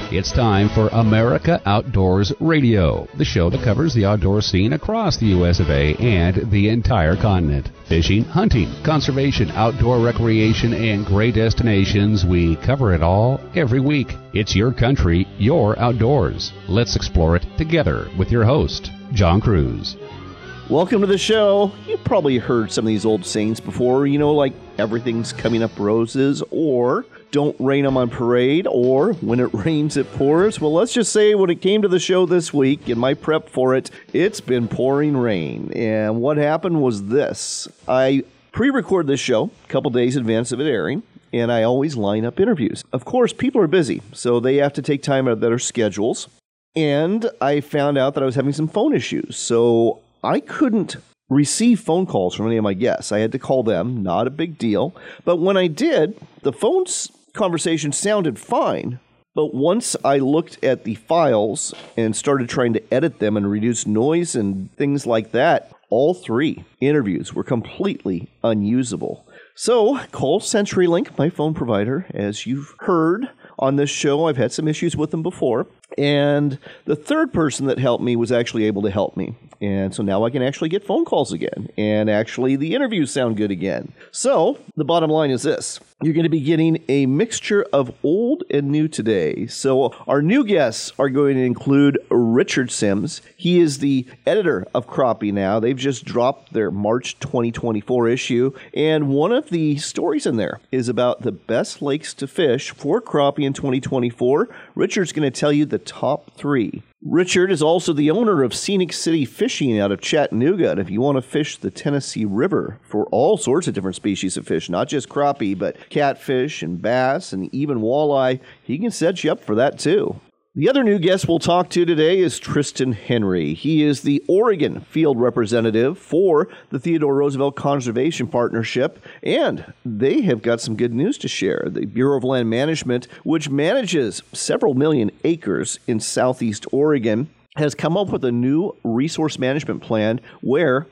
It's time for America Outdoors Radio, the show that covers the outdoor scene across the U.S. of A. and the entire continent. Fishing, hunting, conservation, outdoor recreation, and great destinations. We cover it all every week. It's your country, your outdoors. Let's explore it together with your host, John Cruz. Welcome to the show. You've probably heard some of these old sayings before, like everything's coming up roses, or don't rain on my parade, or when it rains it pours. Well, let's just say when it came to the show this week, in my prep for it, it's been pouring rain. And what happened was this. I pre-record this show a couple days in advance of it airing, and I always line up interviews. Of course, people are busy, so they have to take time out of their schedules. And I found out that I was having some phone issues, so I couldn't receive phone calls from any of my guests. I had to call them, not a big deal. But when I did, the phone conversation sounded fine. But once I looked at the files and started trying to edit them and reduce noise and things like that, all three interviews were completely unusable. So, call CenturyLink, my phone provider. As you've heard on this show, I've had some issues with them before. And the third person that helped me was actually able to help me. And so now I can actually get phone calls again. And actually the interviews sound good again. So the bottom line is this. You're going to be getting a mixture of old and new today. So our new guests are going to include Richard Sims. He is the editor of Crappie Now. They've just dropped their March 2024 issue. And one of the stories in there is about the best lakes to fish for crappie in 2024. Richard's going to tell you the top three. Richard is also the owner of Scenic City Fishing out of Chattanooga. And if you want to fish the Tennessee River for all sorts of different species of fish, not just crappie, but catfish and bass and even walleye, he can set you up for that too. The other new guest we'll talk to today is Tristan Henry. He is the Oregon field representative for the Theodore Roosevelt Conservation Partnership, and they have got some good news to share. The Bureau of Land Management, which manages several million acres in southeast Oregon, has come up with a new resource management plan where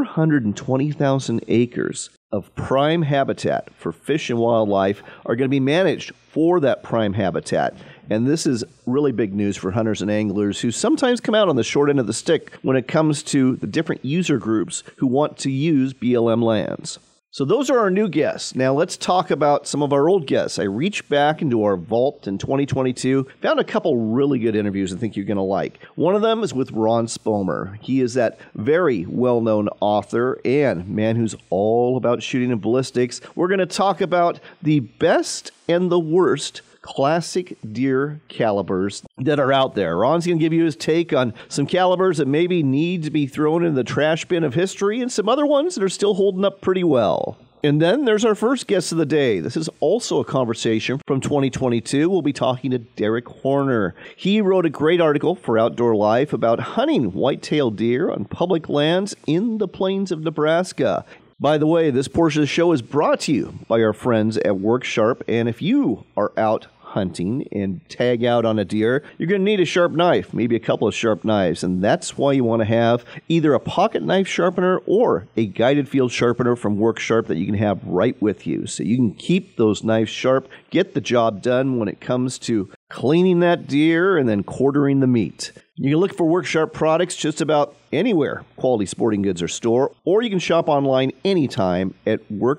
420,000 acres of prime habitat for fish and wildlife are going to be managed for that prime habitat. And this is really big news for hunters and anglers who sometimes come out on the short end of the stick when it comes to the different user groups who want to use BLM lands. So those are our new guests. Now let's talk about some of our old guests. I reached back into our vault in 2022, found a couple really good interviews I think you're going to like. One of them is with Ron Spomer. He is that very well-known author and man who's all about shooting and ballistics. We're going to talk about the best and the worst classic deer calibers that are out there. Ron's going to give you his take on some calibers that maybe need to be thrown in the trash bin of history and some other ones that are still holding up pretty well. And then there's our first guest of the day. This is also a conversation from 2022. We'll be talking to Derek Horner. He wrote a great article for Outdoor Life about hunting white-tailed deer on public lands in the plains of Nebraska. By the way, this portion of the show is brought to you by our friends at WorkSharp. And if you are out hunting and tag out on a deer, you're going to need a sharp knife, maybe a couple of sharp knives. And that's why you want to have either a pocket knife sharpener or a guided field sharpener from WorkSharp that you can have right with you. So you can keep those knives sharp, get the job done when it comes to cleaning that deer and then quartering the meat. You can look for WorkSharp products just about anywhere quality sporting goods are stored, or you can shop online anytime at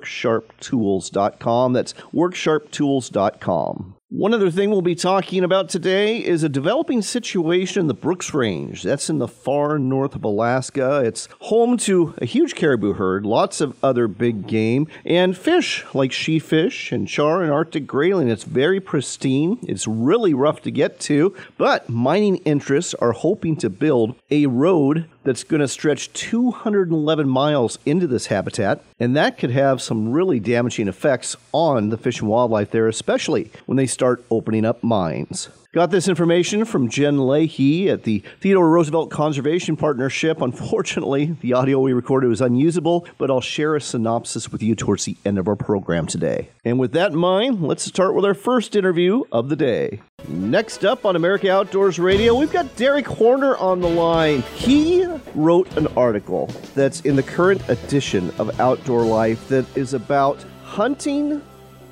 WorkSharpTools.com. That's WorkSharpTools.com. One other thing we'll be talking about today is a developing situation in the Brooks Range. That's in the far north of Alaska. It's home to a huge caribou herd, lots of other big game, and fish like sheafish and char and Arctic grayling. It's very pristine. It's really rough to get to, but mining interests are hoping to build a road that's going to stretch 211 miles into this habitat, and that could have some really damaging effects on the fish and wildlife there, especially when they start opening up mines. Got this information from Jen Leahy at the Theodore Roosevelt Conservation Partnership. Unfortunately, the audio we recorded was unusable, but I'll share a synopsis with you towards the end of our program today. And with that in mind, let's start with our first interview of the day. Next up on America Outdoors Radio, we've got Derek Horner on the line. He wrote an article that's in the current edition of Outdoor Life that is about hunting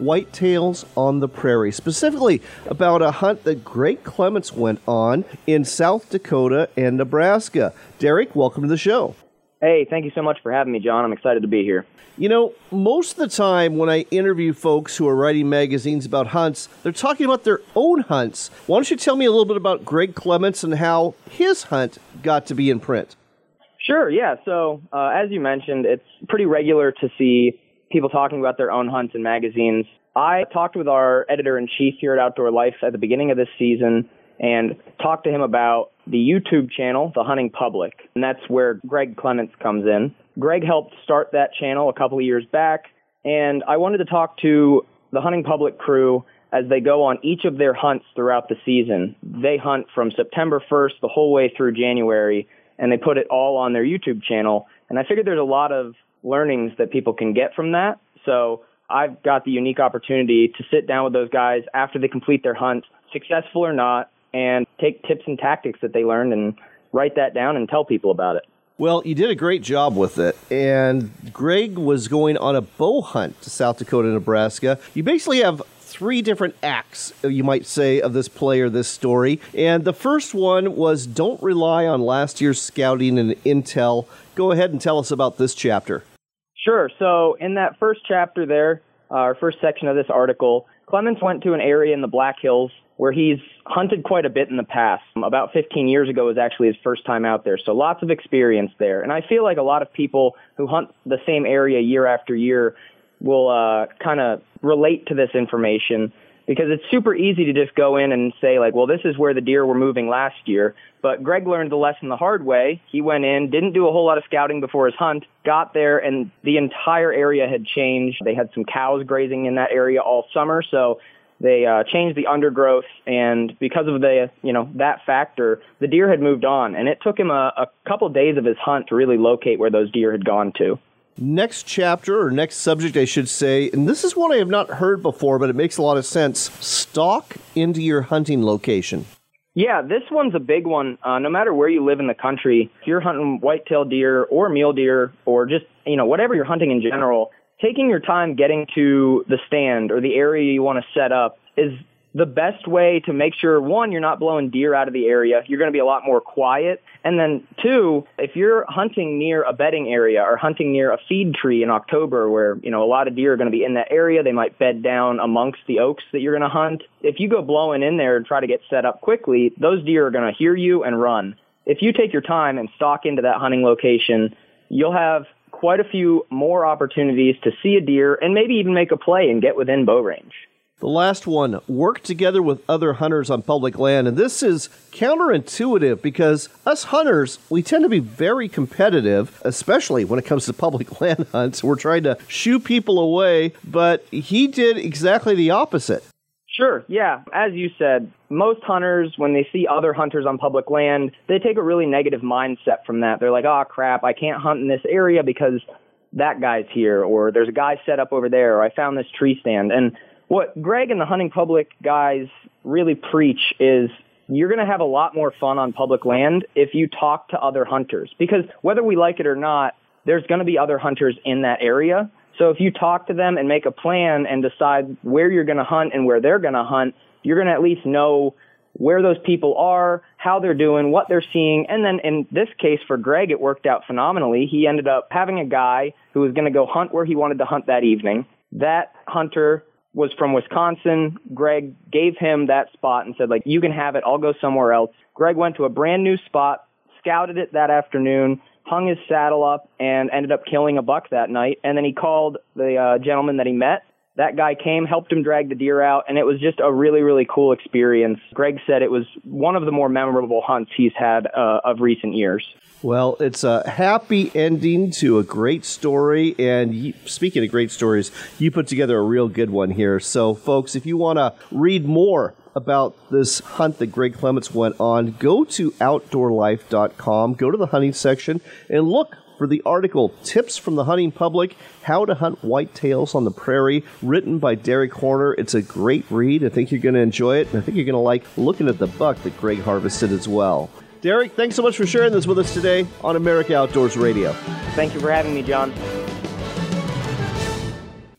Whitetails on the Prairie, specifically about a hunt that Greg Clements went on in South Dakota and Nebraska. Derek, welcome to the show. Hey, thank you so much for having me, John. I'm excited to be here. You know, most of the time when I interview folks who are writing magazines about hunts, they're talking about their own hunts. Why don't you tell me a little bit about Greg Clements and how his hunt got to be in print? Sure, yeah. So, as you mentioned, it's pretty regular to see people talking about their own hunts in magazines. I talked with our editor-in-chief here at Outdoor Life at the beginning of this season and talked to him about the YouTube channel, The Hunting Public, and that's where Greg Clements comes in. Greg helped start that channel a couple of years back, and I wanted to talk to the Hunting Public crew as they go on each of their hunts throughout the season. They hunt from September 1st the whole way through January, and they put it all on their YouTube channel. And I figured there's a lot of learnings that people can get from that. So I've got the unique opportunity to sit down with those guys after they complete their hunt, successful or not, and take tips and tactics that they learned and write that down and tell people about it. Well, you did a great job with it, and Greg was going on a bow hunt to South Dakota, Nebraska. You basically have three different acts, you might say, of this play or this story, and the first one was don't rely on last year's scouting and intel. Go ahead and tell us about this chapter. Sure. So in that first chapter there, our first section of this article, Clements went to an area in the Black Hills where he's hunted quite a bit in the past. About 15 years ago was actually his first time out there, so lots of experience there. And I feel like a lot of people who hunt the same area year after year will kind of relate to this information because it's super easy to just go in and say, like, well, this is where the deer were moving last year. But Greg learned the lesson the hard way. He went in, didn't do a whole lot of scouting before his hunt, got there, and the entire area had changed. They had some cows grazing in that area all summer, so they changed the undergrowth, and because of that factor, the deer had moved on, and it took him a couple days of his hunt to really locate where those deer had gone to. Next chapter, or next subject, I should say, and this is one I have not heard before, but it makes a lot of sense. Stalk into your hunting location. Yeah, this one's a big one. No matter where you live in the country, if you're hunting whitetail deer or mule deer or just, whatever you're hunting in general, taking your time getting to the stand or the area you want to set up is the best way to make sure, one, you're not blowing deer out of the area. You're going to be a lot more quiet. And then, two, if you're hunting near a bedding area or hunting near a feed tree in October where, a lot of deer are going to be in that area, they might bed down amongst the oaks that you're going to hunt. If you go blowing in there and try to get set up quickly, those deer are going to hear you and run. If you take your time and stalk into that hunting location, you'll have quite a few more opportunities to see a deer and maybe even make a play and get within bow range. The last one, work together with other hunters on public land. And this is counterintuitive because us hunters, we tend to be very competitive, especially when it comes to public land hunts. We're trying to shoo people away, but he did exactly the opposite. Sure, yeah. As you said, most hunters, when they see other hunters on public land, they take a really negative mindset from that. They're like, oh, crap, I can't hunt in this area because that guy's here, or there's a guy set up over there, or I found this tree stand. And what Greg and the Hunting Public guys really preach is you're going to have a lot more fun on public land if you talk to other hunters. Because whether we like it or not, there's going to be other hunters in that area. So if you talk to them and make a plan and decide where you're going to hunt and where they're going to hunt, you're going to at least know where those people are, how they're doing, what they're seeing. And then in this case for Greg, it worked out phenomenally. He ended up having a guy who was going to go hunt where he wanted to hunt that evening. That hunter was from Wisconsin. Greg gave him that spot and said, like, you can have it. I'll go somewhere else. Greg went to a brand new spot, scouted it that afternoon, hung his saddle up, and ended up killing a buck that night. And then he called the gentleman that he met. That guy came, helped him drag the deer out, and it was just a really, really cool experience. Greg said it was one of the more memorable hunts he's had of recent years. Well, it's a happy ending to a great story, and speaking of great stories, you put together a real good one here. So, folks, if you want to read more about this hunt that Greg Clements went on, go to OutdoorLife.com, go to the hunting section, and look for the article, Tips from the Hunting Public, How to Hunt Whitetails on the Prairie, written by Derek Horner. It's a great read. I think you're going to enjoy it, and I think you're going to like looking at the buck that Greg harvested as well. Derek, thanks so much for sharing this with us today on America Outdoors Radio. Thank you for having me, John.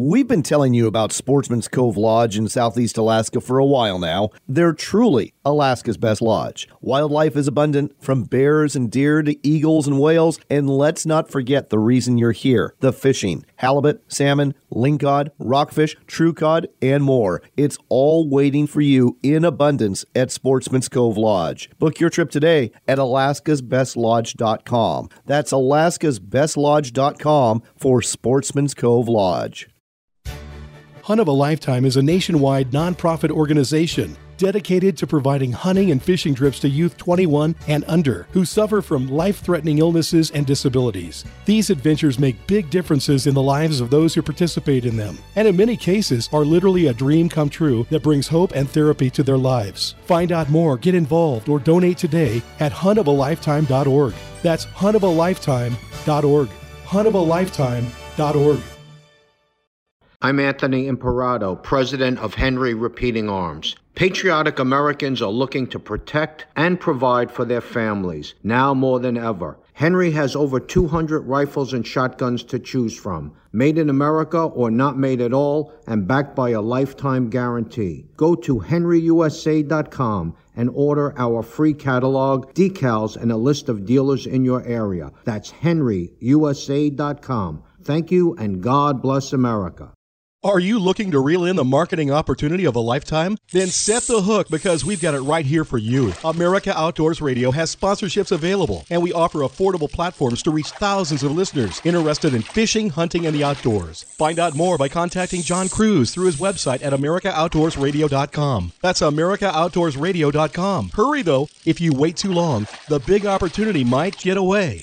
We've been telling you about Sportsman's Cove Lodge in Southeast Alaska for a while now. They're truly Alaska's best lodge. Wildlife is abundant, from bears and deer to eagles and whales, and let's not forget the reason you're here, the fishing. Halibut, salmon, lingcod, rockfish, true cod, and more. It's all waiting for you in abundance at Sportsman's Cove Lodge. Book your trip today at alaskasbestlodge.com. That's alaskasbestlodge.com for Sportsman's Cove Lodge. Hunt of a Lifetime is a nationwide nonprofit organization dedicated to providing hunting and fishing trips to youth 21 and under who suffer from life-threatening illnesses and disabilities. These adventures make big differences in the lives of those who participate in them, and in many cases are literally a dream come true that brings hope and therapy to their lives. Find out more, get involved, or donate today at huntofalifetime.org. That's huntofalifetime.org. huntofalifetime.org. I'm Anthony Imperato, president of Henry Repeating Arms. Patriotic Americans are looking to protect and provide for their families, now more than ever. Henry has over 200 rifles and shotguns to choose from, made in America or not made at all, and backed by a lifetime guarantee. Go to henryusa.com and order our free catalog, decals, and a list of dealers in your area. That's henryusa.com. Thank you, and God bless America. Are you looking to reel in the marketing opportunity of a lifetime? Then set the hook, because we've got it right here for you. America Outdoors Radio has sponsorships available, and we offer affordable platforms to reach thousands of listeners interested in fishing, hunting, and the outdoors. Find out more by contacting John Cruz through his website at AmericaOutdoorsRadio.com. That's AmericaOutdoorsRadio.com. Hurry, though. If you wait too long, the big opportunity might get away.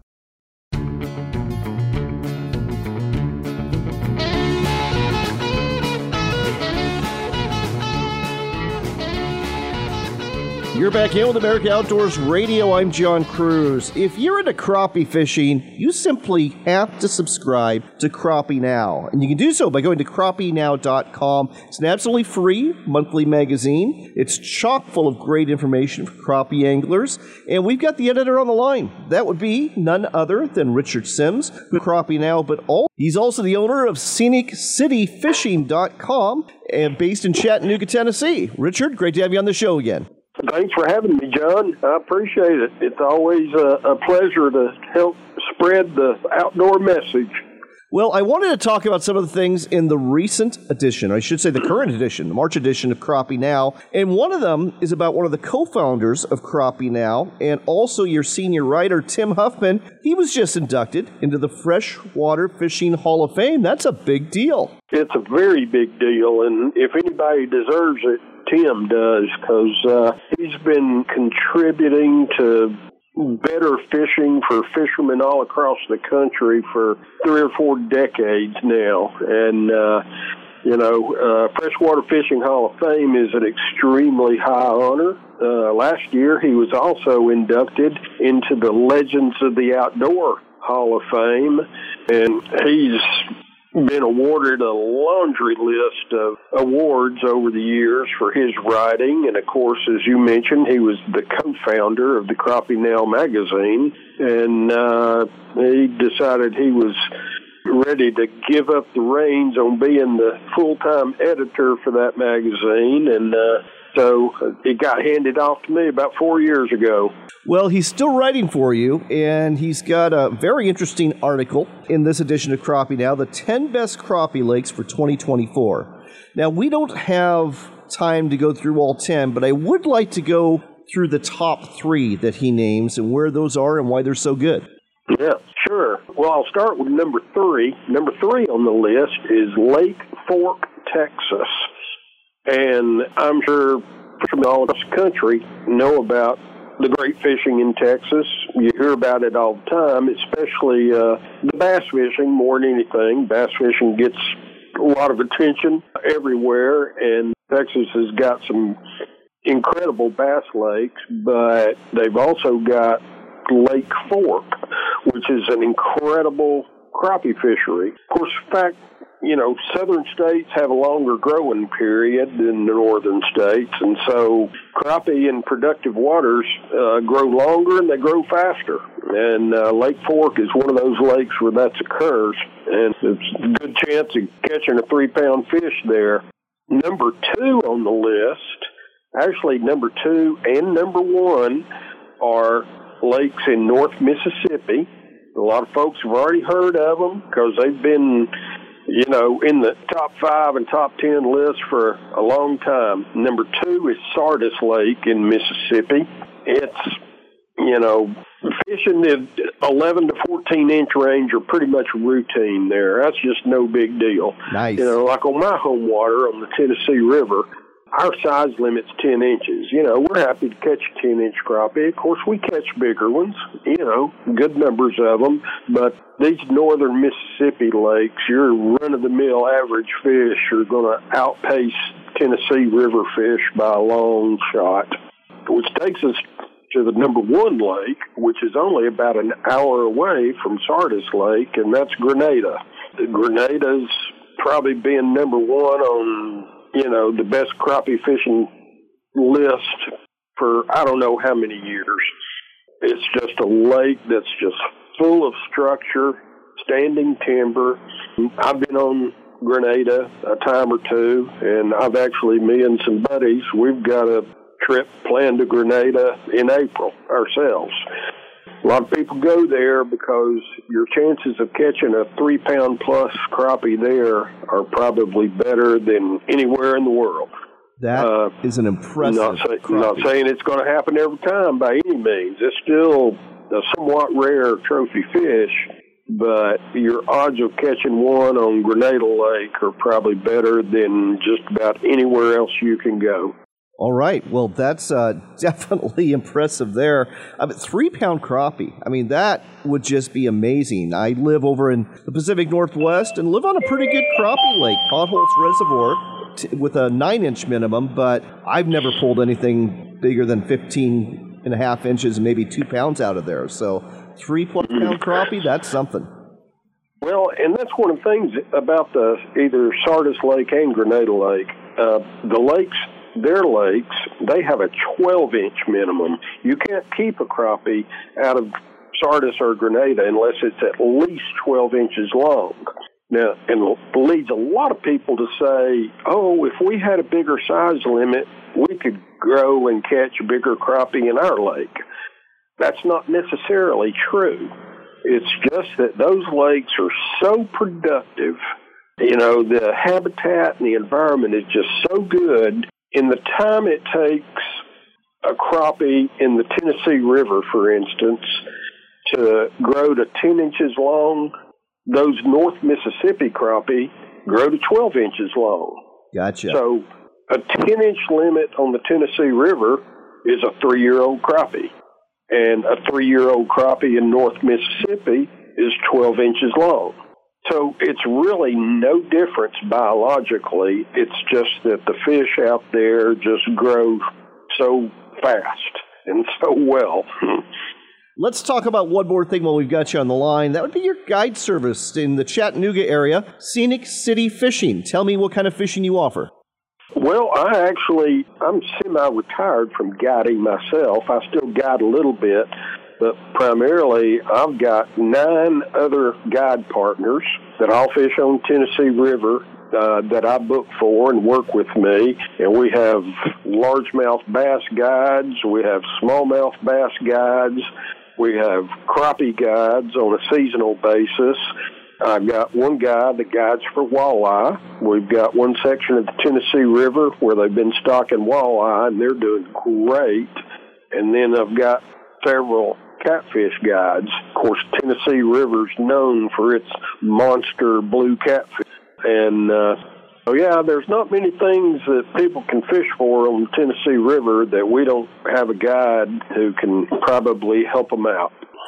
You're back in with America Outdoors Radio. I'm John Cruz. If you're into crappie fishing, you simply have to subscribe to Crappie Now. And you can do so by going to crappienow.com. It's an absolutely free monthly magazine. It's chock full of great information for crappie anglers. And we've got the editor on the line. That would be none other than Richard Sims, who Crappie Now, but he's also the owner of ScenicCityFishing.com and based in Chattanooga, Tennessee. Richard, great to have you on the show again. Thanks for having me, John. I appreciate it. It's always a pleasure to help spread the outdoor message. Well, I wanted to talk about some of the things in the recent edition, I should say the current edition, the March edition of Crappie Now. And one of them is about one of the co-founders of Crappie Now and also your senior writer, Tim Huffman. He was just inducted into the Freshwater Fishing Hall of Fame. That's a big deal. It's a very big deal, and if anybody deserves it, Tim does, because he's been contributing to better fishing for fishermen all across the country for 3 or 4 decades now. And, Freshwater Fishing Hall of Fame is an extremely high honor. Last year, he was also inducted into the Legends of the Outdoor Hall of Fame, and he's been awarded a laundry list of awards over the years for his writing. And, of course, as you mentioned, he was the co-founder of the Crappie Now magazine. And he decided he was ready to give up the reins on being the full-time editor for that magazine. And so it got handed off to me about 4 years ago. Well, he's still writing for you, and he's got a very interesting article in this edition of Crappie Now, the 10 best crappie lakes for 2024. Now, we don't have time to go through all 10, but I would like to go through the top 3 that he names and where those are and why they're so good. Yeah, sure. Well, I'll start with number 3. Number 3 on the list is Lake Fork, Texas. And I'm sure fishermen all across the country know about the great fishing in Texas. You hear about it all the time, especially the bass fishing more than anything. Bass fishing gets a lot of attention everywhere, and Texas has got some incredible bass lakes, but they've also got Lake Fork, which is an incredible crappie fishery. Of course, southern states have a longer growing period than the northern states, and so crappie in productive waters grow longer and they grow faster. And Lake Fork is one of those lakes where that occurs, and it's a good chance of catching a 3-pound fish there. Number 2 on the list, actually number 2 and number 1 are lakes in North Mississippi. A lot of folks have already heard of them because they've been in the top 5 and top 10 lists for a long time. Number 2 is Sardis Lake in Mississippi. It's, fishing the 11 to 14 inch range are pretty much routine there. That's just no big deal. Nice. Like on my home water on the Tennessee River, our size limit's 10 inches. We're happy to catch a 10-inch crappie. Of course, we catch bigger ones, good numbers of them. But these northern Mississippi lakes, your run-of-the-mill average fish are going to outpace Tennessee River fish by a long shot, which takes us to the number 1 lake, which is only about an hour away from Sardis Lake, and that's Grenada. Grenada's probably been number 1 on the best crappie fishing list for I don't know how many years. It's just a lake that's just full of structure, standing timber. I've been on Grenada a time or two, and I've actually, me and some buddies, we've got a trip planned to Grenada in April ourselves. A lot of people go there because your chances of catching a 3-pound plus crappie there are probably better than anywhere in the world. That is an impressive not saying it's going to happen every time by any means. It's still a somewhat rare trophy fish, but your odds of catching one on Grenada Lake are probably better than just about anywhere else you can go. All right. Well, that's definitely impressive there. 3-pound crappie. That would just be amazing. I live over in the Pacific Northwest and live on a pretty good crappie lake, Potholes Reservoir, with a 9-inch minimum, but I've never pulled anything bigger than 15.5 inches and maybe 2 pounds out of there. So 3-pound crappie, that's something. Well, and that's one of the things about either Sardis Lake and Grenada Lake. The lakes, their lakes, they have a 12-inch minimum. You can't keep a crappie out of Sardis or Grenada unless it's at least 12 inches long. Now, and it leads a lot of people to say, oh, if we had a bigger size limit, we could grow and catch a bigger crappie in our lake. That's not necessarily true. It's just that those lakes are so productive. The habitat and the environment is just so good. In the time it takes a crappie in the Tennessee River, for instance, to grow to 10 inches long, those North Mississippi crappie grow to 12 inches long. Gotcha. So a 10-inch limit on the Tennessee River is a 3-year-old crappie. And a 3-year-old crappie in North Mississippi is 12 inches long. So it's really no difference biologically. It's just that the fish out there just grow so fast and so well. Let's talk about one more thing while we've got you on the line. That would be your guide service in the Chattanooga area, Scenic City Fishing. Tell me what kind of fishing you offer. Well, I'm semi-retired from guiding myself. I still guide a little bit, but primarily I've got 9 other guide partners that all fish on Tennessee River that I book for and work with me. And we have largemouth bass guides, we have smallmouth bass guides, we have crappie guides on a seasonal basis. I've got one guy that guides for walleye. We've got one section of the Tennessee River where they've been stocking walleye, and they're doing great. And then I've got several catfish guides. Of course, Tennessee River's known for its monster blue catfish. And, there's not many things that people can fish for on the Tennessee River that we don't have a guide who can probably help them out.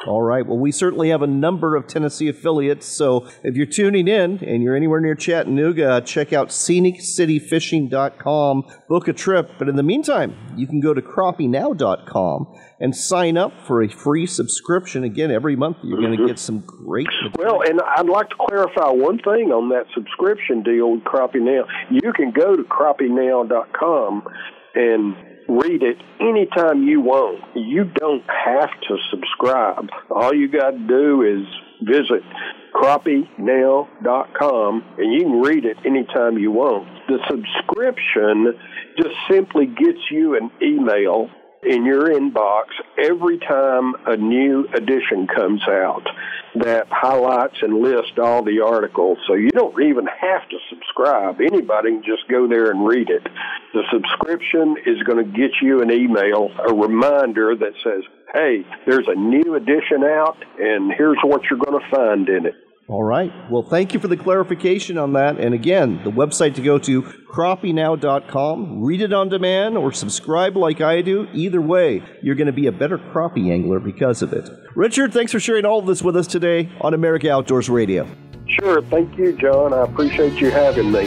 All right. Well, we certainly have a number of Tennessee affiliates, so if you're tuning in and you're anywhere near Chattanooga, check out ScenicCityFishing.com, book a trip. But in the meantime, you can go to CrappieNow.com and sign up for a free subscription. Again, every month you're going to get some great material. Well, and I'd like to clarify one thing on that subscription deal with Crappie Now. You can go to CrappieNow.com and read it anytime you want. You don't have to subscribe. All you got to do is visit CrappieNow.com, and you can read it anytime you want. The subscription just simply gets you an email in your inbox every time a new edition comes out that highlights and lists all the articles. So you don't even have to subscribe. Anybody can just go there and read it. The subscription is going to get you an email, a reminder that says, hey, there's a new edition out, and here's what you're going to find in it. All right. Well, thank you for the clarification on that. And again, the website to go to, CrappieNow.com. Read it on demand or subscribe like I do. Either way, you're going to be a better crappie angler because of it. Richard, thanks for sharing all of this with us today on America Outdoors Radio. Sure. Thank you, John. I appreciate you having me.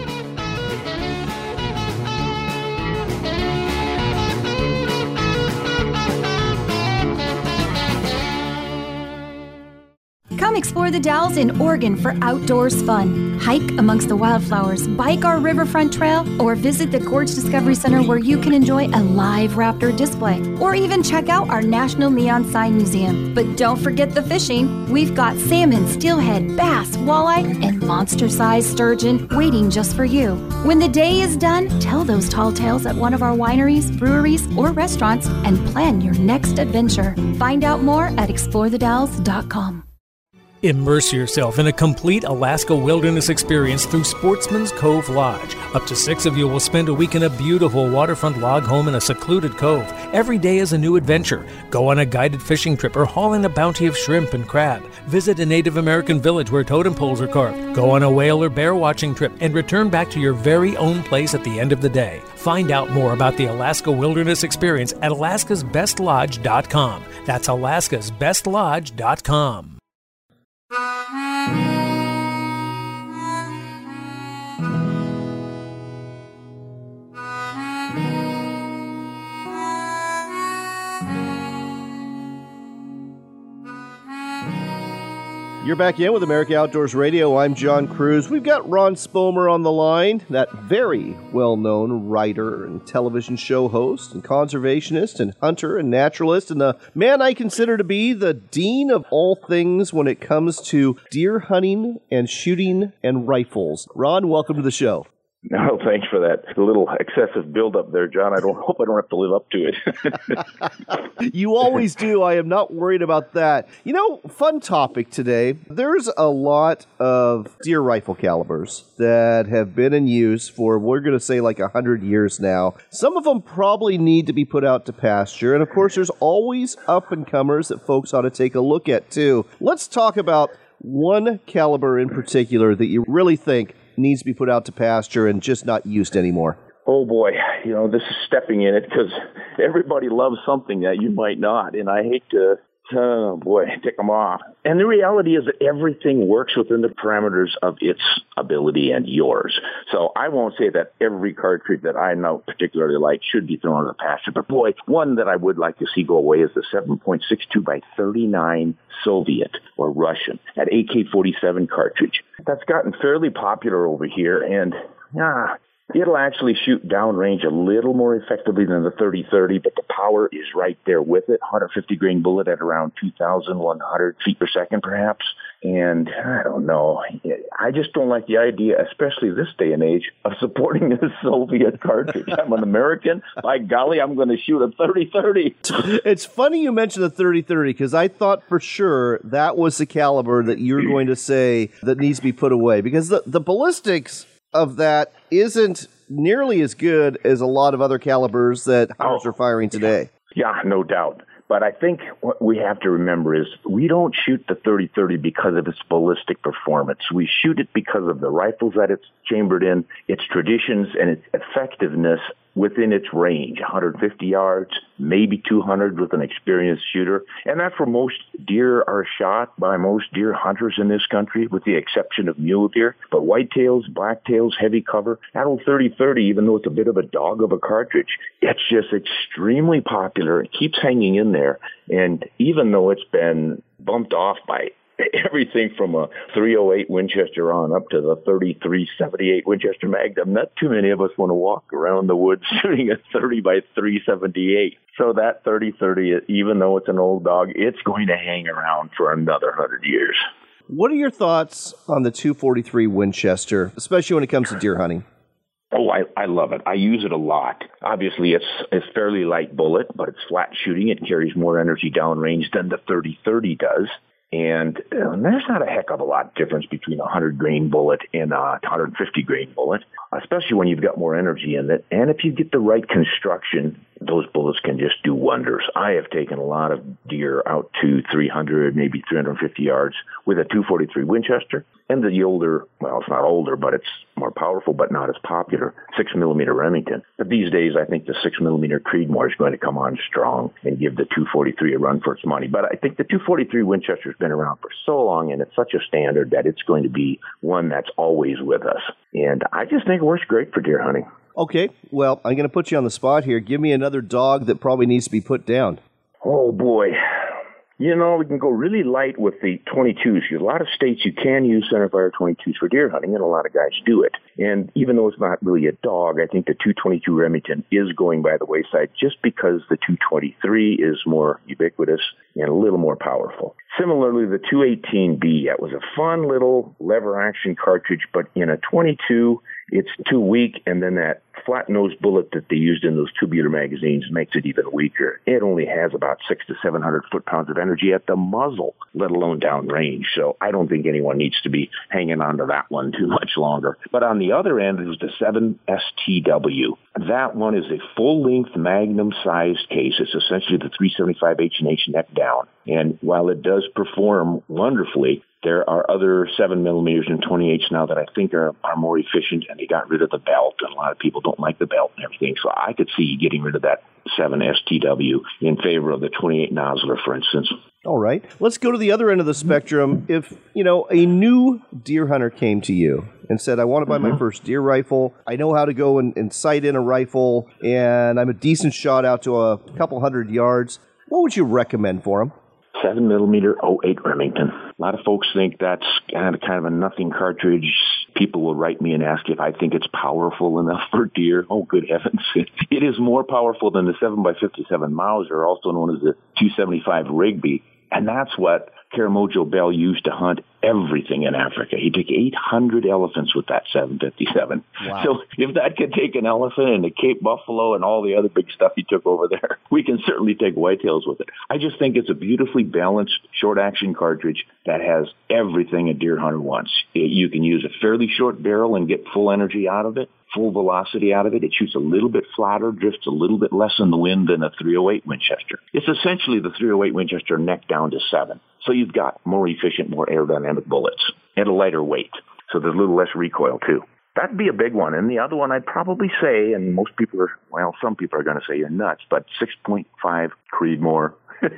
Come explore the Dalles in Oregon for outdoors fun. Hike amongst the wildflowers, bike our riverfront trail, or visit the Gorge Discovery Center where you can enjoy a live raptor display, or even check out our National Neon Sign Museum. But don't forget the fishing. We've got salmon, steelhead, bass, walleye, and monster-sized sturgeon waiting just for you. When the day is done, tell those tall tales at one of our wineries, breweries, or restaurants and plan your next adventure. Find out more at explorethedalles.com. Immerse yourself in a complete Alaska wilderness experience through Sportsman's Cove Lodge. Up to 6 of you will spend a week in a beautiful waterfront log home in a secluded cove. Every day is a new adventure. Go on a guided fishing trip or haul in a bounty of shrimp and crab. Visit a Native American village where totem poles are carved. Go on a whale or bear watching trip and return back to your very own place at the end of the day. Find out more about the Alaska wilderness experience at alaskasbestlodge.com. That's alaskasbestlodge.com. You're back in with America Outdoors Radio. I'm John Cruz. We've got Ron Spomer on the line, that very well-known writer and television show host and conservationist and hunter and naturalist, and the man I consider to be the dean of all things when it comes to deer hunting and shooting and rifles. Ron, welcome to the show. No, thanks for that little excessive build-up there, John. I hope I don't have to live up to it. You always do. I am not worried about that. You know, fun topic today. There's a lot of deer rifle calibers that have been in use for, we're going to say, like 100 years now. Some of them probably need to be put out to pasture. And, of course, there's always up-and-comers that folks ought to take a look at, too. Let's talk about one caliber in particular that you really think needs to be put out to pasture and just not used anymore. Oh, boy. You know, this is stepping in it because everybody loves something that you might not. And I hate to, tick them off. And the reality is that everything works within the parameters of its ability and yours. So I won't say that every cartridge that I know particularly like should be thrown in the pasture. But, boy, one that I would like to see go away is the 7.62 by 39 Soviet or Russian, that AK-47 cartridge. That's gotten fairly popular over here, and it'll actually shoot downrange a little more effectively than the 30-30, but the power is right there with it. 150 grain bullet at around 2,100 feet per second, perhaps. And I don't know. I just don't like the idea, especially this day and age, of supporting a Soviet cartridge. I'm an American. By golly, I'm going to shoot a 30-30. It's funny you mentioned the 30-30 because I thought for sure that was the caliber that you were going to say that needs to be put away, because the ballistics of that isn't nearly as good as a lot of other calibers that hunters are firing today. Yeah, no doubt. But I think what we have to remember is we don't shoot the 30-30 because of its ballistic performance. We shoot it because of the rifles that it's chambered in, its traditions, and its effectiveness within its range, 150 yards, maybe 200 with an experienced shooter. And that's where most deer are shot by most deer hunters in this country, with the exception of mule deer. But whitetails, blacktails, heavy cover, that old 30-30, even though it's a bit of a dog of a cartridge, it's just extremely popular. It keeps hanging in there. And even though it's been bumped off by everything from a .308 Winchester on up to the .33-78 Winchester Magnum, not too many of us want to walk around the woods shooting a 30 by .378. So that 30-30, even though it's an old dog, it's going to hang around for another 100 years. What are your thoughts on the .243 Winchester, especially when it comes to deer hunting? Oh, I love it. I use it a lot. Obviously, it's a fairly light bullet, but it's flat shooting. It carries more energy downrange than the .30-30 does. And there's not a heck of a lot of difference between a 100-grain bullet and a 150-grain bullet, especially when you've got more energy in it. And if you get the right construction, those bullets can just do wonders. I have taken a lot of deer out to 300, maybe 350 yards with a .243 Winchester and the older, well, it's not older, but it's more powerful, but not as popular, 6mm Remington. But these days, I think the 6mm Creedmoor is going to come on strong and give the .243 a run for its money. But I think the .243 Winchester has been around for so long, and it's such a standard that it's going to be one that's always with us. And I just think it works great for deer hunting. Okay, well, I'm going to put you on the spot here. Give me another dog that probably needs to be put down. Oh, boy. You know, we can go really light with the .22s. A lot of states you can use centerfire .22s for deer hunting, and a lot of guys do it. And even though it's not really a dog, I think the .222 Remington is going by the wayside just because the .223 is more ubiquitous and a little more powerful. Similarly, the .218B, that was a fun little lever-action cartridge, but in a .22, it's too weak, and then that flat-nosed bullet that they used in those tubular magazines makes it even weaker. It only has about 600 to 700 foot-pounds of energy at the muzzle, let alone downrange. So I don't think anyone needs to be hanging on to that one too much longer. But on the other end is the 7STW. That one is a full-length Magnum-sized case. It's essentially the 375 H&H neck down. And while it does perform wonderfully, there are other 7mm and 28s now that I think are more efficient, and they got rid of the belt, and a lot of people don't like the belt and everything. So I could see getting rid of that 7STW in favor of the 28 Nosler, for instance. All right. Let's go to the other end of the spectrum. If, a new deer hunter came to you and said, I want to buy my first deer rifle, I know how to go and sight in a rifle, and I'm a decent shot out to a couple 100 yards, what would you recommend for him? 7mm .08 Remington. A lot of folks think that's kind of a nothing cartridge. People will write me and ask if I think it's powerful enough for deer. Oh, good heavens. It is more powerful than the 7x57 Mauser, also known as the 275 Rigby. And that's what Karamojo Bell used to hunt everything in Africa. He took 800 elephants with that 757. Wow. So if that could take an elephant and a Cape buffalo and all the other big stuff he took over there, we can certainly take whitetails with it. I just think it's a beautifully balanced short-action cartridge that has everything a deer hunter wants. You can use a fairly short barrel and get full energy out of it, full velocity out of it. It shoots a little bit flatter, drifts a little bit less in the wind than a .308 Winchester. It's essentially the .308 Winchester neck down to 7. So you've got more efficient, more aerodynamic bullets at a lighter weight. So there's a little less recoil, too. That'd be a big one. And the other one I'd probably say, and some people are going to say you're nuts, but 6.5 Creedmoor.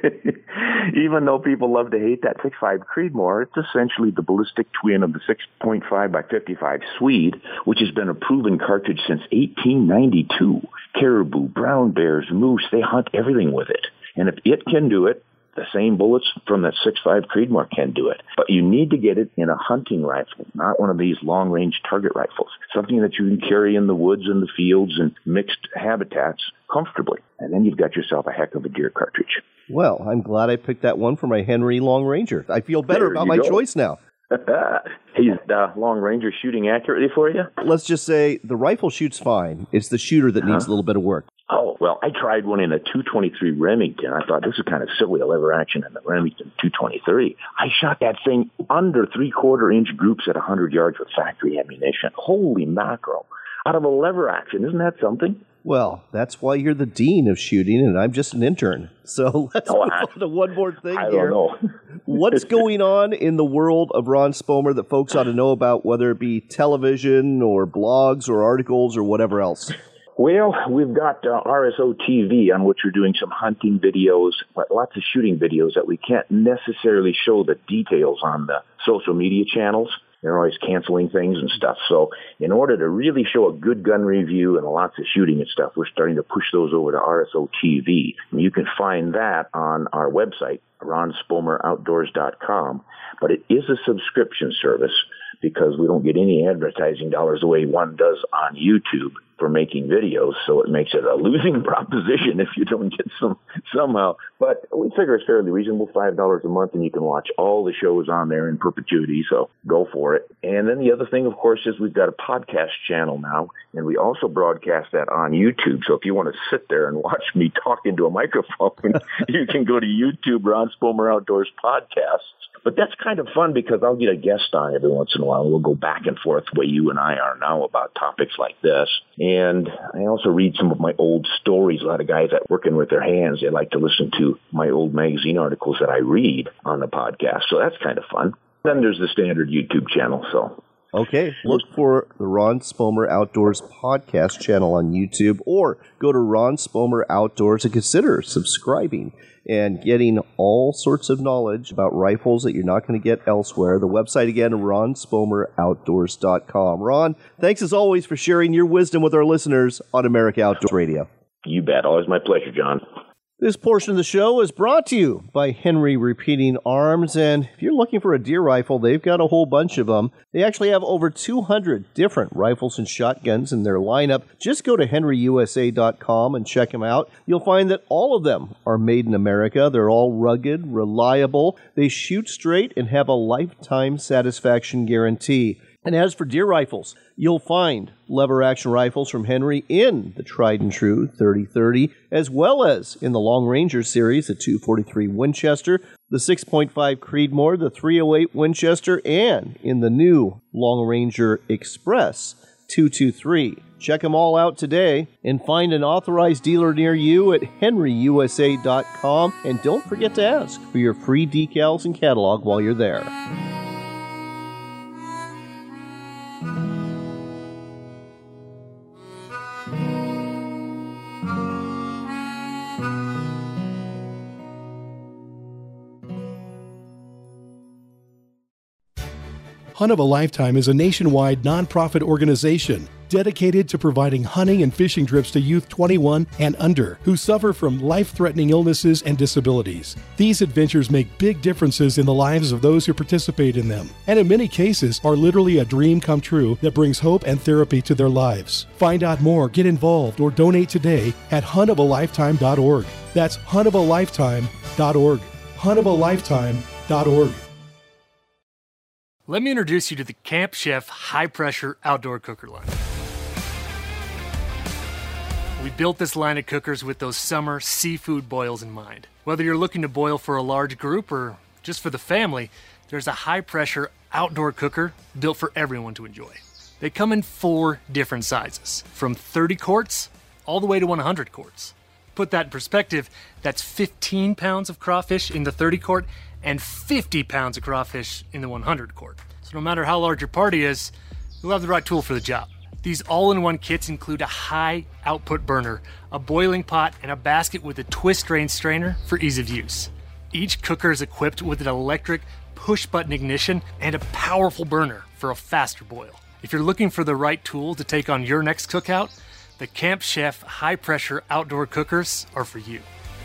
Even though people love to hate that 6.5 Creedmoor, it's essentially the ballistic twin of the 6.5 by 55 Swede, which has been a proven cartridge since 1892. Caribou, brown bears, moose, they hunt everything with it. And if it can do it, the same bullets from that 6.5 Creedmoor can do it. But you need to get it in a hunting rifle, not one of these long-range target rifles. Something that you can carry in the woods and the fields and mixed habitats comfortably. And then you've got yourself a heck of a deer cartridge. Well, I'm glad I picked that one for my Henry Long Ranger. I feel better about my choice now. He's Long Ranger shooting accurately for you? Let's just say the rifle shoots fine. It's the shooter that needs a little bit of work. Oh, well, I tried one in a .223 Remington. I thought this is kind of silly, a lever action in the Remington .223. I shot that thing under 3/4-inch groups at 100 yards with factory ammunition. Holy mackerel. Out of a lever action. Isn't that something? Well, that's why you're the dean of shooting, and I'm just an intern. So let's move on to one more thing here. I don't know. What's going on in the world of Ron Spomer that folks ought to know about, whether it be television or blogs or articles or whatever else? Well, we've got RSO TV on which we're doing some hunting videos, lots of shooting videos that we can't necessarily show the details on the social media channels. They're always canceling things and stuff. So in order to really show a good gun review and lots of shooting and stuff, we're starting to push those over to RSO TV. And you can find that on our website, RonSpomerOutdoors.com. But it is a subscription service because we don't get any advertising dollars the way one does on YouTube for making videos, so it makes it a losing proposition if you don't get some somehow. But we figure it's fairly reasonable, $5 a month, and you can watch all the shows on there in perpetuity, so go for it. And then the other thing, of course, is we've got a podcast channel now, and we also broadcast that on YouTube. So if you want to sit there and watch me talk into a microphone, you can go to YouTube, Ron Spomer Outdoors Podcasts. But that's kind of fun because I'll get a guest on every once in a while. We'll go back and forth the way you and I are now about topics like this. And I also read some of my old stories. A lot of guys that working with their hands, they like to listen to my old magazine articles that I read on the podcast. So that's kind of fun. Then there's the standard YouTube channel. So okay, look for the Ron Spomer Outdoors podcast channel on YouTube, or go to Ron Spomer Outdoors and consider subscribing and getting all sorts of knowledge about rifles that you're not going to get elsewhere. The website again, RonSpomerOutdoors.com. Ron, thanks as always for sharing your wisdom with our listeners on America Outdoors Radio. You bet. Always my pleasure, John. This portion of the show is brought to you by Henry Repeating Arms, and if you're looking for a deer rifle, they've got a whole bunch of them. They actually have over 200 different rifles and shotguns in their lineup. Just go to henryusa.com and check them out. You'll find that all of them are made in America. They're all rugged, reliable. They shoot straight and have a lifetime satisfaction guarantee. And as for deer rifles, you'll find lever-action rifles from Henry in the tried-and-true 30-30, as well as in the Long Ranger series, the 243 Winchester, the 6.5 Creedmoor, the 308 Winchester, and in the new Long Ranger Express 223. Check them all out today and find an authorized dealer near you at henryusa.com. And don't forget to ask for your free decals and catalog while you're there. Hunt of a Lifetime is a nationwide nonprofit organization dedicated to providing hunting and fishing trips to youth 21 and under who suffer from life-threatening illnesses and disabilities. These adventures make big differences in the lives of those who participate in them, and in many cases are literally a dream come true that brings hope and therapy to their lives. Find out more, get involved, or donate today at huntofalifetime.org. That's huntofalifetime.org. huntofalifetime.org. Let me introduce you to the Camp Chef high-pressure outdoor cooker line. We built this line of cookers with those summer seafood boils in mind. Whether you're looking to boil for a large group or just for the family, there's a high-pressure outdoor cooker built for everyone to enjoy. They come in 4 different sizes, from 30 quarts all the way to 100 quarts. Put that in perspective, that's 15 pounds of crawfish in the 30 quart and 50 pounds of crawfish in the 100 quart. So no matter how large your party is, you'll have the right tool for the job. These all-in-one kits include a high-output burner, a boiling pot, and a basket with a twist drain strainer for ease of use. Each cooker is equipped with an electric push-button ignition and a powerful burner for a faster boil. If you're looking for the right tool to take on your next cookout, the Camp Chef high-pressure outdoor cookers are for you.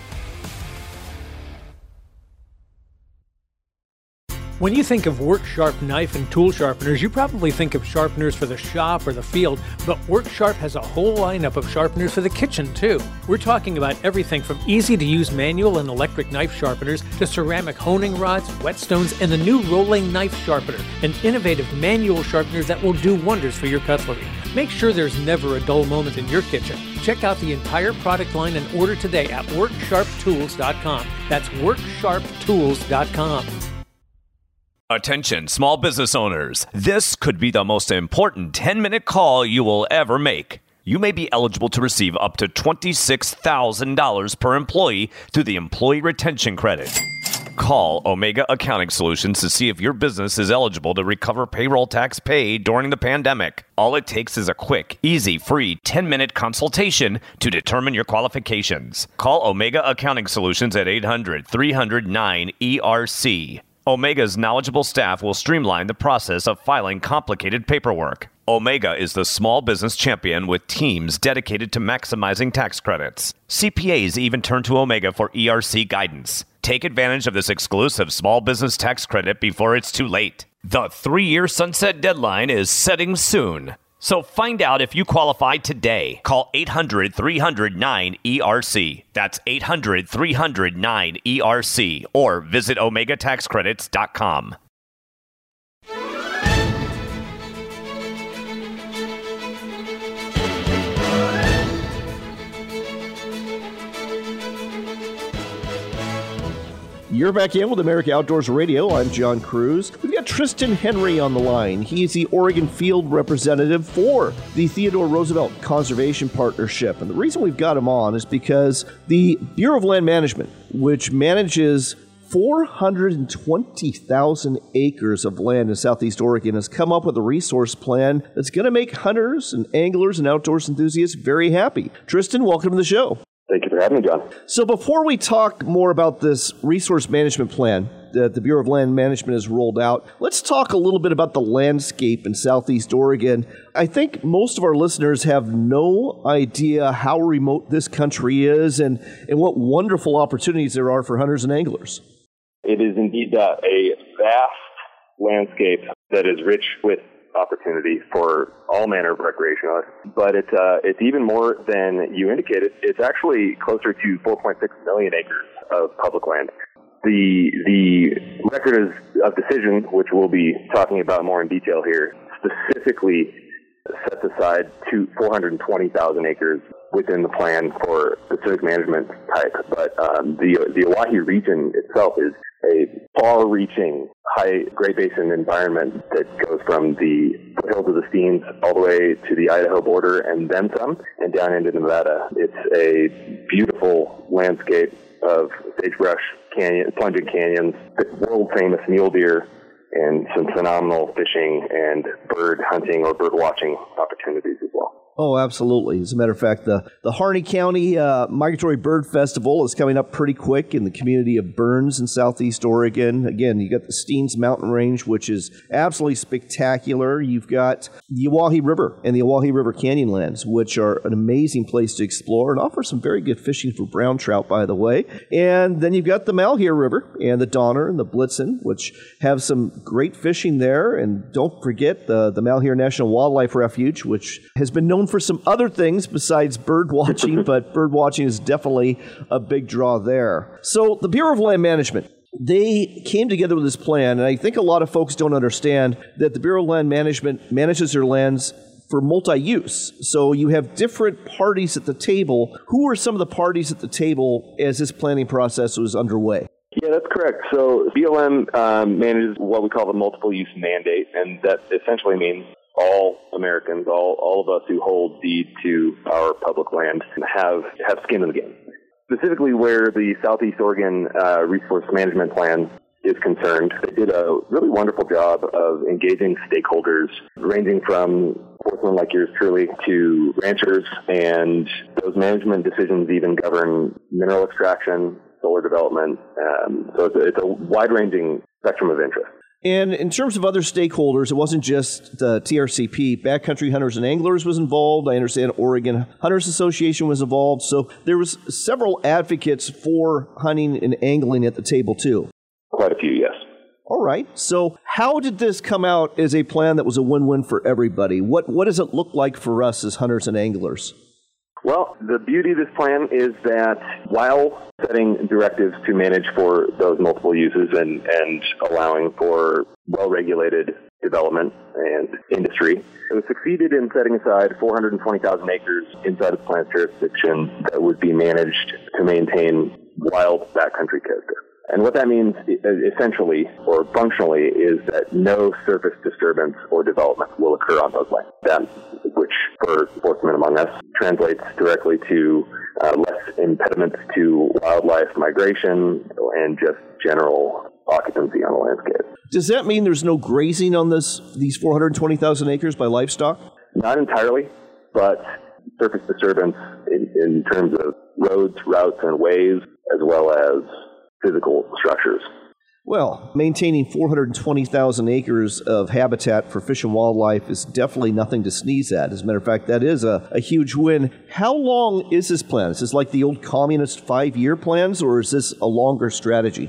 When you think of Work Sharp knife and tool sharpeners, you probably think of sharpeners for the shop or the field, but Work Sharp has a whole lineup of sharpeners for the kitchen too. We're talking about everything from easy-to-use manual and electric knife sharpeners to ceramic honing rods, whetstones, and the new rolling knife sharpener, and innovative manual sharpeners that will do wonders for your cutlery. Make sure there's never a dull moment in your kitchen. Check out the entire product line and order today at WorkSharpTools.com. That's WorkSharpTools.com. Attention, small business owners. This could be the most important 10-minute call you will ever make. You may be eligible to receive up to $26,000 per employee through the Employee Retention Credit. Call Omega Accounting Solutions to see if your business is eligible to recover payroll tax paid during the pandemic. All it takes is a quick, easy, free 10-minute consultation to determine your qualifications. Call Omega Accounting Solutions at 800-300-9ERC. Omega's knowledgeable staff will streamline the process of filing complicated paperwork. Omega is the small business champion with teams dedicated to maximizing tax credits. CPAs even turn to Omega for ERC guidance. Take advantage of this exclusive small business tax credit before it's too late. The 3-year sunset deadline is setting soon. So find out if you qualify today. Call 800-300-9ERC. That's 800-300-9ERC. Or visit OmegaTaxCredits.com. You're back in with America Outdoors Radio. I'm John Cruz. We've got Tristan Henry on the line. He's the Oregon field representative for the Theodore Roosevelt Conservation Partnership. And the reason we've got him on is because the Bureau of Land Management, which manages 420,000 acres of land in Southeast Oregon, has come up with a resource plan that's going to make hunters and anglers and outdoors enthusiasts very happy. Tristan, welcome to the show. Thank you for having me, John. So before we talk more about this resource management plan that the Bureau of Land Management has rolled out, let's talk a little bit about the landscape in Southeast Oregon. I think most of our listeners have no idea how remote this country is and what wonderful opportunities there are for hunters and anglers. It is indeed a vast landscape that is rich with opportunity for all manner of recreationalists, but it's even more than you indicated. It's actually closer to 4.6 million acres of public land. The record of decision, which we'll be talking about more in detail here, specifically sets aside 420,000 acres within the plan for specific management type. But the Oahe region itself is a far-reaching high Great Basin environment that goes from the foothills of the Steens all the way to the Idaho border and then some, and down into Nevada. It's a beautiful landscape of sagebrush canyon, plunging canyons, world-famous mule deer, and some phenomenal fishing and bird hunting or bird watching opportunities as well. Oh, absolutely. As a matter of fact, the Harney County Migratory Bird Festival is coming up pretty quick in the community of Burns in Southeast Oregon. Again, you got the Steens Mountain Range, which is absolutely spectacular. You've got the Oahe River and the Oahe River Canyonlands, which are an amazing place to explore and offer some very good fishing for brown trout, by the way. And then you've got the Malheur River and the Donner and the Blitzen, which have some great fishing there. And don't forget the Malheur National Wildlife Refuge, which has been known for some other things besides bird watching, but bird watching is definitely a big draw there. So the Bureau of Land Management, they came together with this plan, and I think a lot of folks don't understand that the Bureau of Land Management manages their lands for multi-use. So you have different parties at the table. Who are some of the parties at the table as this planning process was underway? Yeah, that's correct. So BLM manages what we call the multiple use mandate, and that essentially means all Americans, all of us who hold deed to our public land have skin in the game. Specifically where the Southeast Oregon Resource Management Plan is concerned, they did a really wonderful job of engaging stakeholders ranging from sportsmen like yours truly to ranchers, and those management decisions even govern mineral extraction, solar development. So it's a wide-ranging spectrum of interest. And in terms of other stakeholders, it wasn't just the TRCP. Backcountry Hunters and Anglers was involved. I understand Oregon Hunters Association was involved. So there was several advocates for hunting and angling at the table, too. Quite a few, yes. All right. So how did this come out as a plan that was a win-win for everybody? What does it look like for us as hunters and anglers? Well, the beauty of this plan is that while setting directives to manage for those multiple uses and allowing for well-regulated development and industry, it was succeeded in setting aside 420,000 acres inside of the plan's jurisdiction that would be managed to maintain wild backcountry character. And what that means essentially or functionally is that no surface disturbance or development will occur on those lands. which for sportsmen among us translates directly to less impediments to wildlife migration and just general occupancy on the landscape. Does that mean there's no grazing on these 420,000 acres by livestock? Not entirely, but surface disturbance in terms of roads, routes, and ways, as well as physical structures. Well, maintaining 420,000 acres of habitat for fish and wildlife is definitely nothing to sneeze at. As a matter of fact, that is a huge win. How long is this plan? Is this like the old communist 5-year plans, or is this a longer strategy?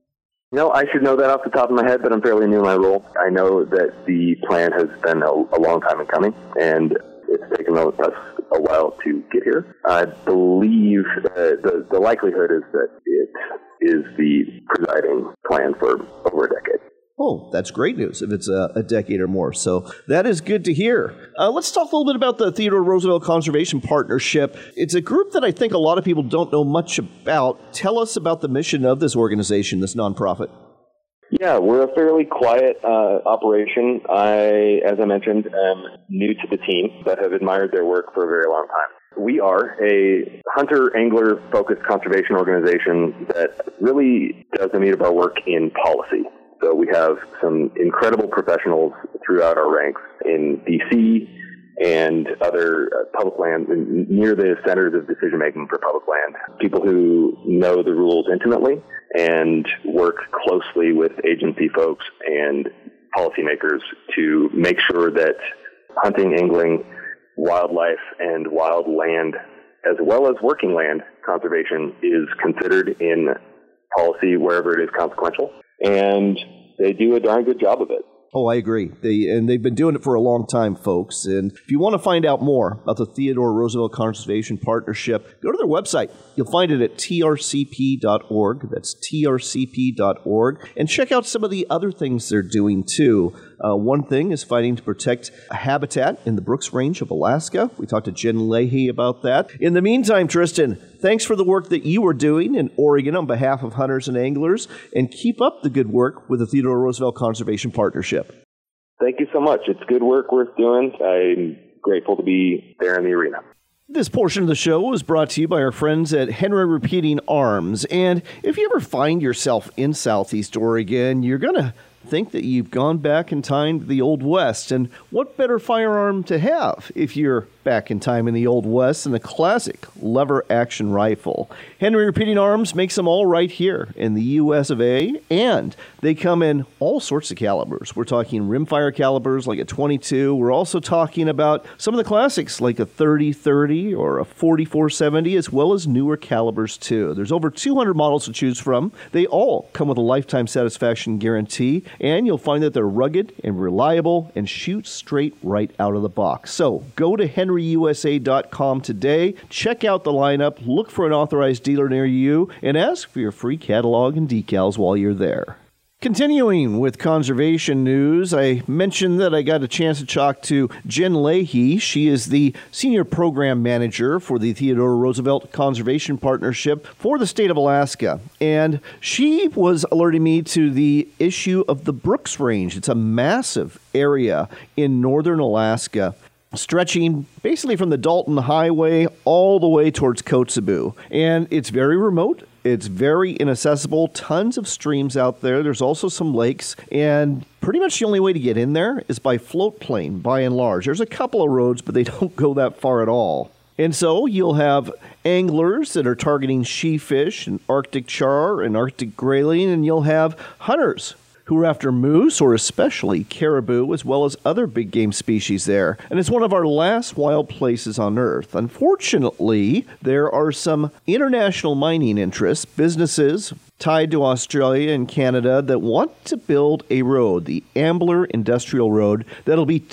No, I should know that off the top of my head, but I'm fairly new in my role. I know that the plan has been a long time in coming, and it's taken us a while to get here. I believe the likelihood is that it is the presiding plan for over a decade. Oh, that's great news if it's a decade or more. So that is good to hear. Let's talk a little bit about the Theodore Roosevelt Conservation Partnership. It's a group that I think a lot of people don't know much about. Tell us about the mission of this organization, this nonprofit. Yeah, we're a fairly quiet operation. As I mentioned, am new to the team, but have admired their work for a very long time. We are a hunter-angler-focused conservation organization that really does the meat of our work in policy. So we have some incredible professionals throughout our ranks in D.C. and other public land, near the centers of decision-making for public land. People who know the rules intimately and work closely with agency folks and policymakers to make sure that hunting, angling, wildlife, and wild land, as well as working land conservation, is considered in policy wherever it is consequential. And they do a darn good job of it. Oh, I agree. They've been doing it for a long time, folks. And if you want to find out more about the Theodore Roosevelt Conservation Partnership, go to their website. You'll find it at trcp.org. That's trcp.org. And check out some of the other things they're doing, too. One thing is fighting to protect a habitat in the Brooks Range of Alaska. We talked to Jen Leahy about that. In the meantime, Tristan, thanks for the work that you are doing in Oregon on behalf of hunters and anglers, and keep up the good work with the Theodore Roosevelt Conservation Partnership. Thank you so much. It's good work worth doing. I'm grateful to be there in the arena. This portion of the show was brought to you by our friends at Henry Repeating Arms. And if you ever find yourself in Southeast Oregon, you're going to think that you've gone back in time to the Old West. And what better firearm to have if you're back in time in the Old West than a classic lever-action rifle? Henry Repeating Arms makes them all right here in the U.S. of A., and they come in all sorts of calibers. We're talking rimfire calibers like a .22. We're also talking about some of the classics like a .30-30 or a .44-70, as well as newer calibers too. There's over 200 models to choose from. They all come with a lifetime satisfaction guarantee, and you'll find that they're rugged and reliable and shoot straight right out of the box. So go to henryusa.com today, check out the lineup, look for an authorized dealer near you, and ask for your free catalog and decals while you're there. Continuing with conservation news, I mentioned that I got a chance to talk to Jen Leahy. She is the Senior Program Manager for the Theodore Roosevelt Conservation Partnership for the state of Alaska. And she was alerting me to the issue of the Brooks Range. It's a massive area in northern Alaska, stretching basically from the Dalton Highway all the way towards Kotzebue. And it's very remote. It's very inaccessible. Tons of streams out there. There's also some lakes. And pretty much the only way to get in there is by float plane, by and large. There's a couple of roads, but they don't go that far at all. And so you'll have anglers that are targeting sheefish and Arctic char and Arctic grayling, and you'll have hunters who are after moose or especially caribou, as well as other big game species there. And it's one of our last wild places on Earth. Unfortunately, there are some international mining interests, businesses tied to Australia and Canada, that want to build a road, the Ambler Industrial Road, that'll be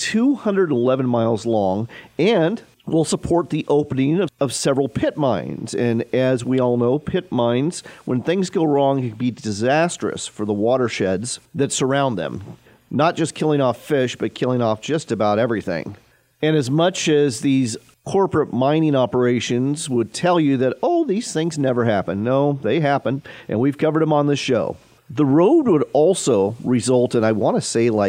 211 miles long and will support the opening of several pit mines. And as we all know, pit mines, when things go wrong, can be disastrous for the watersheds that surround them. Not just killing off fish, but killing off just about everything. And as much as these corporate mining operations would tell you that, oh, these things never happen. No, they happen, and we've covered them on this show. The road would also result in, I want to say, like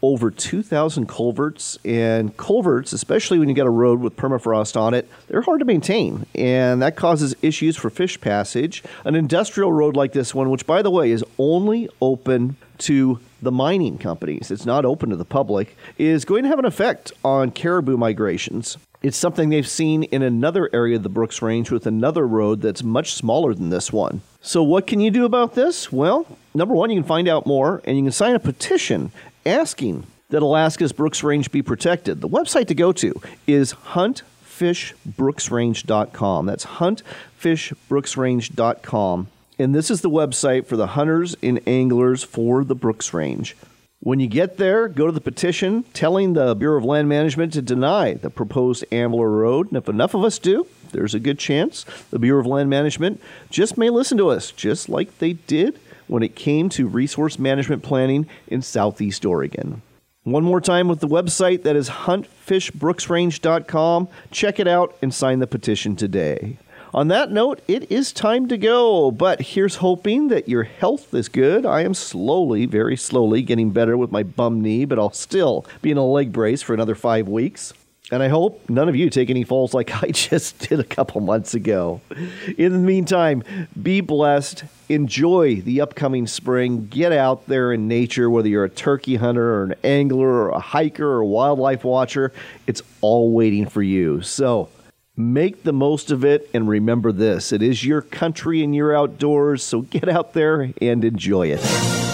over 2,000 culverts, and culverts, especially when you got a road with permafrost on it, they're hard to maintain, and that causes issues for fish passage. An industrial road like this one, which, by the way, is only open to the mining companies, it's not open to the public, is going to have an effect on caribou migrations. It's something they've seen in another area of the Brooks Range with another road that's much smaller than this one. So what can you do about this? Well, number one, you can find out more, and you can sign a petition asking that Alaska's Brooks Range be protected. The website to go to is huntfishbrooksrange.com. That's huntfishbrooksrange.com. And this is the website for the hunters and anglers for the Brooks Range. When you get there, go to the petition telling the Bureau of Land Management to deny the proposed Ambler Road. And if enough of us do, there's a good chance the Bureau of Land Management just may listen to us, just like they did when it came to resource management planning in Southeast Oregon. One more time with the website, that is huntfishbrooksrange.com. Check it out and sign the petition today. On that note, it is time to go, but here's hoping that your health is good. I am slowly, very slowly getting better with my bum knee, but I'll still be in a leg brace for another 5 weeks. And I hope none of you take any falls like I just did a couple months ago. In the meantime, be blessed. Enjoy the upcoming spring. Get out there in nature, whether you're a turkey hunter or an angler or a hiker or a wildlife watcher. It's all waiting for you. So make the most of it, and remember this: it is your country and your outdoors, so get out there and enjoy it.